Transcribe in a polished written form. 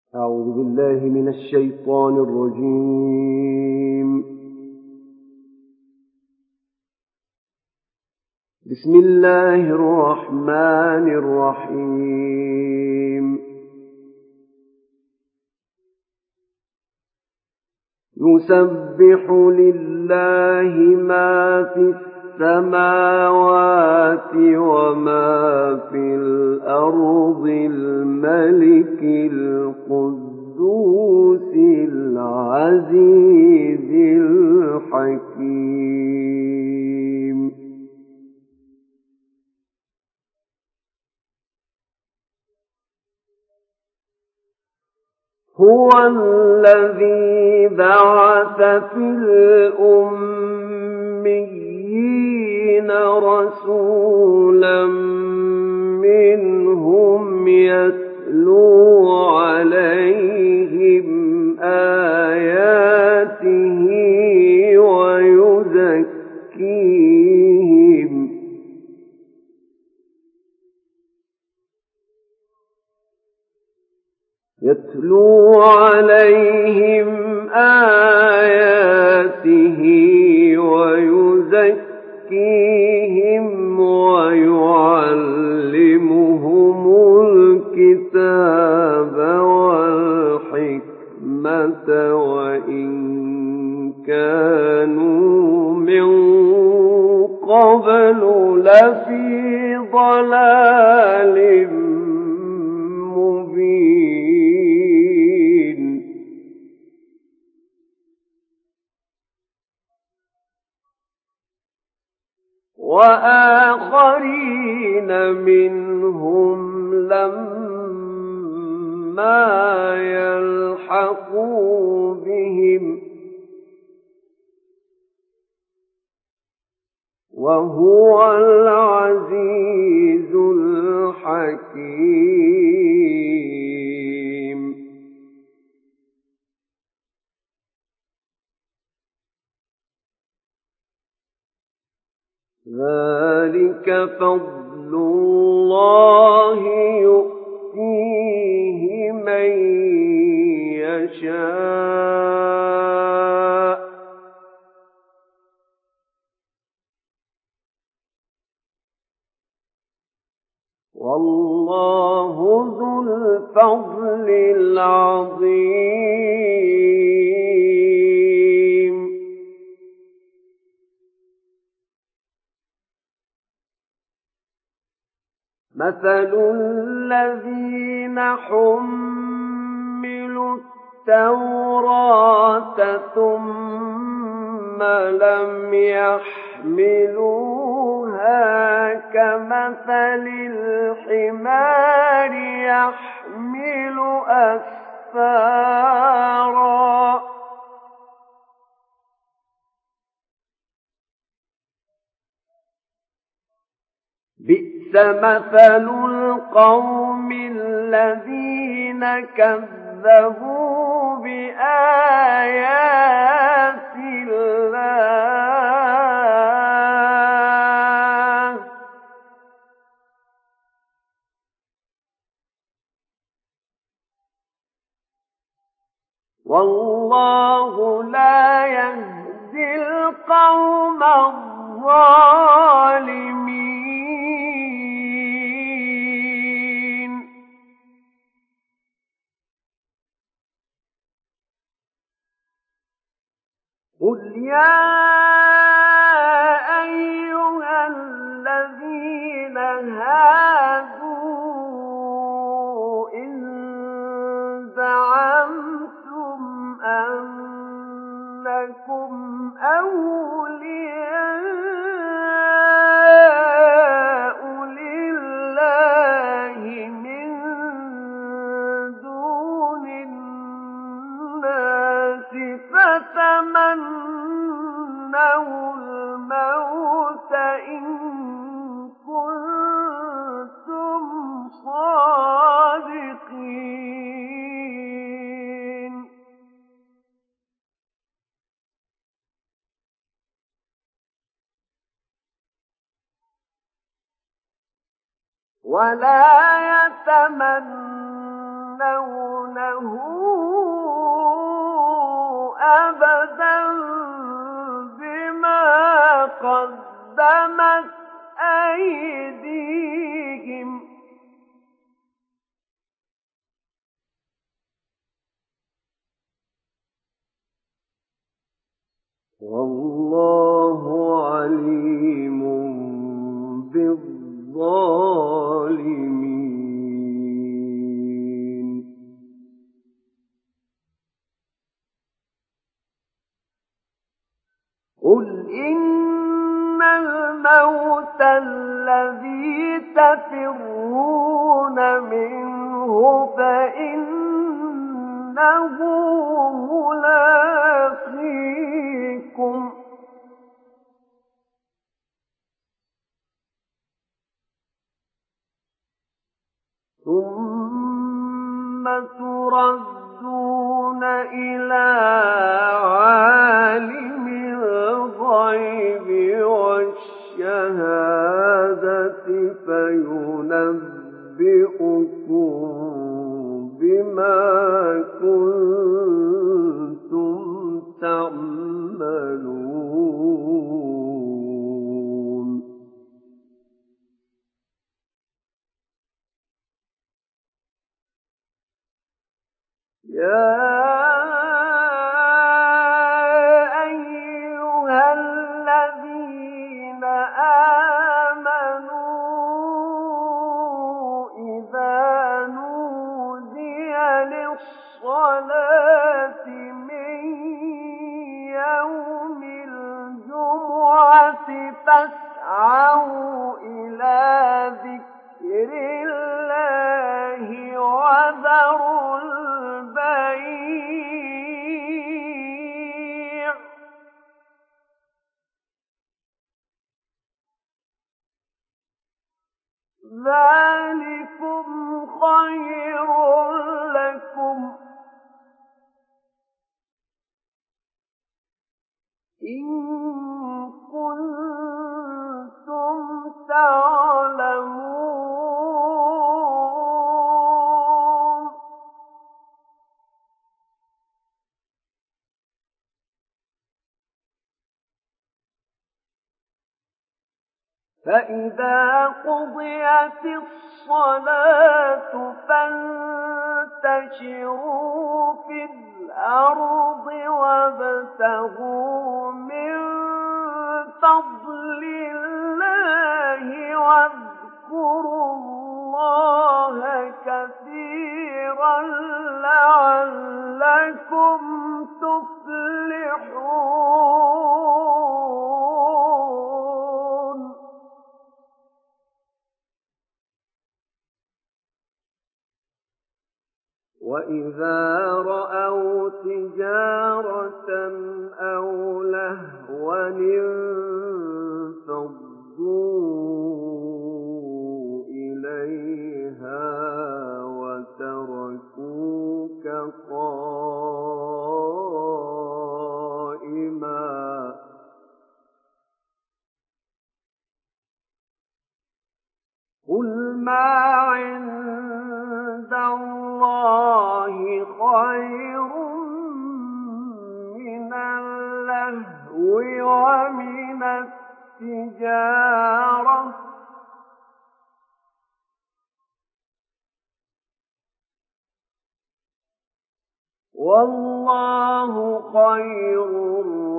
أعوذ بالله من الشيطان الرجيم. بسم الله الرحمن الرحيم. يسبح لله ما في السماوات وما في الأرض الملك القدوس العزيز الحكيم. هو الذي بعث في الأميين رسولا منهم يتلو عليهم آياته ويزكيهم ويعلمهم الكتاب والحكمة وإن كانوا من قبل لفي ضلال مبين. وآخرين منهم لما يلحقوا بهم وهو العزيز الحكيم. ذلك فضل الله يؤتيه من يشاء والله ذو الفضل العظيم. مثل الذين حملوا التوراة ثم لم يحملوها كمثل الحمار يحمل أسفارا بئس مثل القوم الذين كذبوا بآيات الله والله لا يهدي القوم الظالمين. قل يا أيها الذين هادوا إن زعمتم أنكم أولياء لله من دون الناس فتمنوا الموت إن كنتم صادقين. ولا يتمنون أبدا بما قدمت أيديهم والله عليم بالظالمين. قل إن الموت الذي تفرون منه فإنه ملاقيكم ثم تردون إلى عالم الغيب والشهادة فينبئكم بما كنتم تعملون. يا أيها الذين آمنوا إذا نودي للصلاة من يوم الجمعة فاسعوا إلى ذكر الله وذروا البيع ذلكم خير لكم إن كنتم تعلمون. فإذا قضيت الصلاة فانتشروا في الأرض وابتغوا من فضل الله واذكروا الله كثيرا لعلكم تفلحون. وإذا رأوا تجارة أو لهوا انفضوا إليها وتركوك قائما. قل ما عند الله خير من اللهو ومن التجارة والله خير